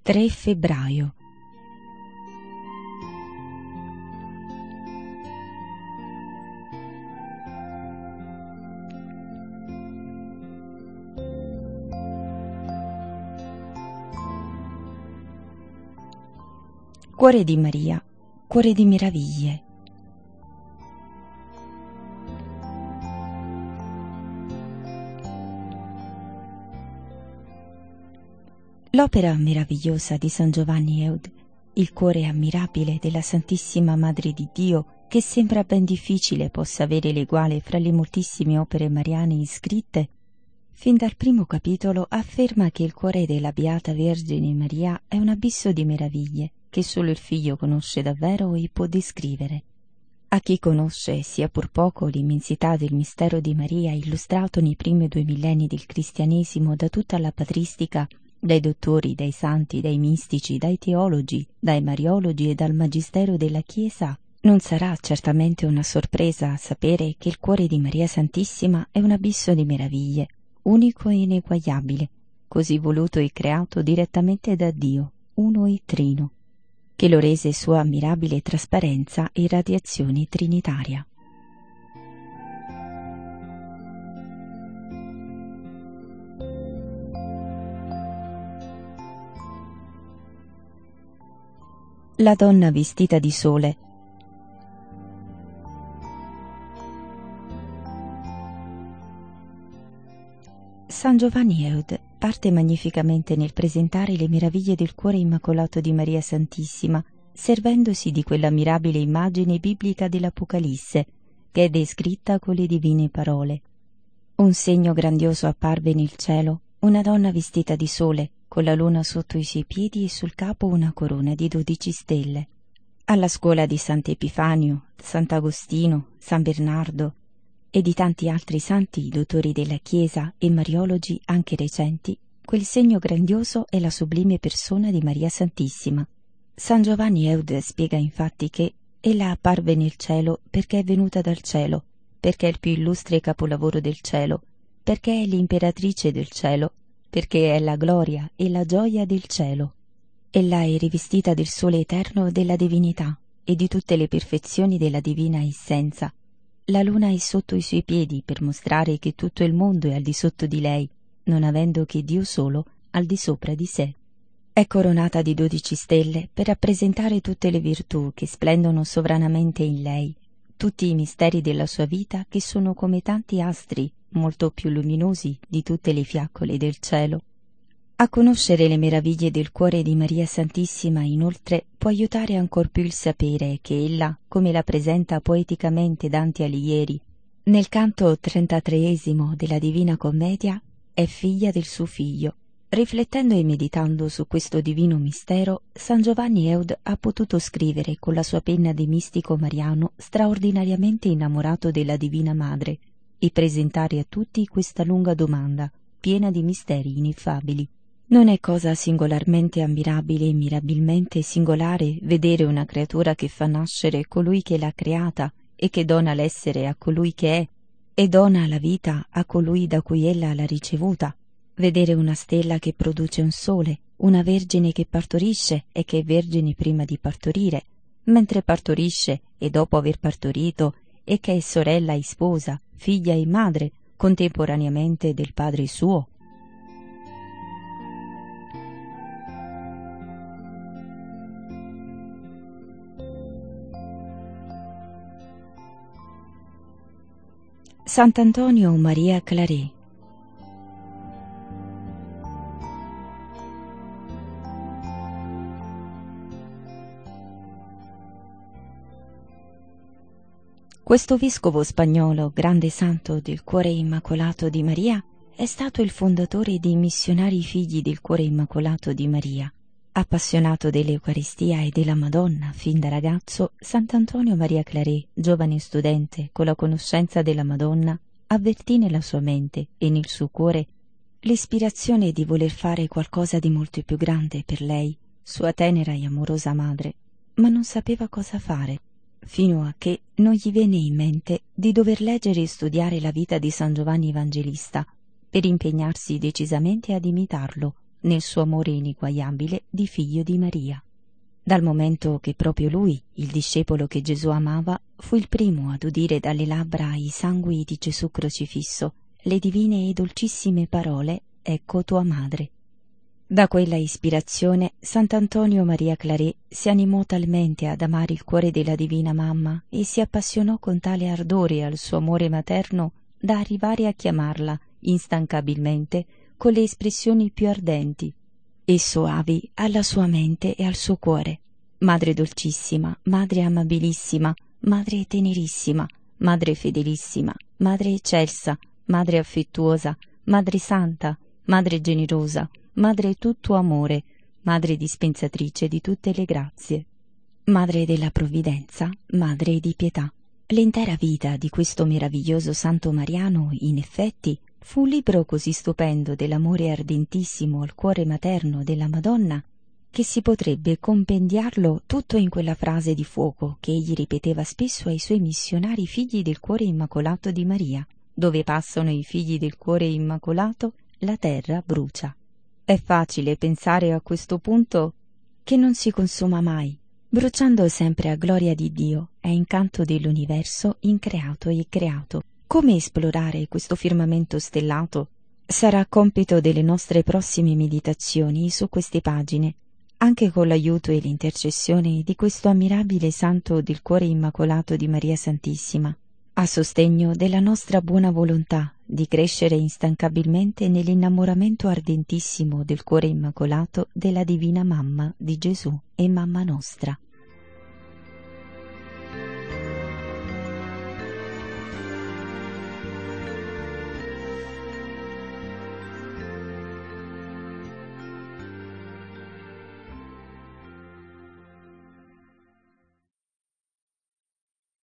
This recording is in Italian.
3 febbraio. Cuore di Maria, cuore di meraviglie. L'opera meravigliosa di San Giovanni Eud, il cuore ammirabile della Santissima Madre di Dio, che sembra ben difficile possa avere l'eguale fra le moltissime opere mariane iscritte, fin dal primo capitolo afferma che il cuore della Beata Vergine Maria è un abisso di meraviglie che solo il Figlio conosce davvero e può descrivere. A chi conosce, sia pur poco, l'immensità del mistero di Maria illustrato nei primi 2 millenni del cristianesimo da tutta la patristica, dai dottori, dai santi, dai mistici, dai teologi, dai mariologi e dal magistero della Chiesa, non sarà certamente una sorpresa sapere che il cuore di Maria Santissima è un abisso di meraviglie, unico e ineguagliabile, così voluto e creato direttamente da Dio, uno e trino, che lo rese sua ammirabile trasparenza e radiazione trinitaria. La donna vestita di sole. San Giovanni Eud parte magnificamente nel presentare le meraviglie del cuore immacolato di Maria Santissima, servendosi di quella mirabile immagine biblica dell'Apocalisse, che è descritta con le divine parole. Un segno grandioso apparve nel cielo, una donna vestita di sole, con la luna sotto i suoi piedi e sul capo una corona di 12 stelle. Alla scuola di Sant'Epifanio, Sant'Agostino, San Bernardo e di tanti altri santi dottori della Chiesa e mariologi anche recenti, quel segno grandioso è la sublime persona di Maria Santissima. San Giovanni Eud spiega infatti che ella apparve nel cielo perché è venuta dal cielo, perché è il più illustre capolavoro del cielo, perché è l'imperatrice del cielo, perché è la gloria e la gioia del cielo. Ella è rivestita del sole eterno della divinità e di tutte le perfezioni della divina essenza. La luna è sotto i suoi piedi per mostrare che tutto il mondo è al di sotto di lei, non avendo che Dio solo al di sopra di sé. È coronata di 12 stelle per rappresentare tutte le virtù che splendono sovranamente in lei, tutti i misteri della sua vita che sono come tanti astri molto più luminosi di tutte le fiaccole del cielo. A conoscere le meraviglie del cuore di Maria Santissima, inoltre, può aiutare ancor più il sapere che ella, come la presenta poeticamente Dante Alighieri, nel canto 33esimo della Divina Commedia, è figlia del suo figlio. Riflettendo e meditando su questo divino mistero, San Giovanni Eud ha potuto scrivere con la sua penna di mistico mariano straordinariamente innamorato della Divina Madre e presentare a tutti questa lunga domanda, piena di misteri ineffabili. Non è cosa singolarmente ammirabile e mirabilmente singolare vedere una creatura che fa nascere colui che l'ha creata e che dona l'essere a colui che è e dona la vita a colui da cui ella l'ha ricevuta, vedere una stella che produce un sole, una vergine che partorisce e che è vergine prima di partorire, mentre partorisce e dopo aver partorito e che è sorella e sposa, figlia e madre contemporaneamente del Padre suo. Sant'Antonio Maria Claret. Questo vescovo spagnolo, grande santo del cuore immacolato di Maria, è stato il fondatore dei missionari figli del cuore immacolato di Maria. Appassionato dell'Eucaristia e della Madonna fin da ragazzo, Sant'Antonio Maria Claret, giovane studente con la conoscenza della Madonna, avvertì nella sua mente e nel suo cuore l'ispirazione di voler fare qualcosa di molto più grande per lei, sua tenera e amorosa madre, ma non sapeva cosa fare, fino a che non gli venne in mente di dover leggere e studiare la vita di San Giovanni Evangelista per impegnarsi decisamente ad imitarlo, nel suo amore ineguagliabile di figlio di Maria. Dal momento che proprio lui, il discepolo che Gesù amava, fu il primo ad udire dalle labbra i sangui di Gesù crocifisso le divine e dolcissime parole «Ecco tua madre». Da quella ispirazione Sant'Antonio Maria Claret si animò talmente ad amare il cuore della Divina Mamma e si appassionò con tale ardore al suo amore materno da arrivare a chiamarla instancabilmente con le espressioni più ardenti e soavi alla sua mente e al suo cuore: Madre dolcissima, Madre amabilissima, Madre tenerissima, Madre fedelissima, Madre eccelsa, Madre affettuosa, Madre santa, Madre generosa, Madre tutto amore, Madre dispensatrice di tutte le grazie, Madre della provvidenza, Madre di pietà. L'intera vita di questo meraviglioso santo mariano, in effetti, fu un libro così stupendo dell'amore ardentissimo al cuore materno della Madonna che si potrebbe compendiarlo tutto in quella frase di fuoco che egli ripeteva spesso ai suoi missionari figli del cuore immacolato di Maria: dove passano i figli del cuore immacolato, la terra brucia. È facile pensare a questo punto che non si consuma mai, bruciando sempre a gloria di Dio e a incanto dell'universo increato e creato. Come esplorare questo firmamento stellato sarà compito delle nostre prossime meditazioni su queste pagine, anche con l'aiuto e l'intercessione di questo ammirabile santo del cuore immacolato di Maria Santissima, a sostegno della nostra buona volontà di crescere instancabilmente nell'innamoramento ardentissimo del cuore immacolato della Divina Mamma di Gesù e Mamma nostra.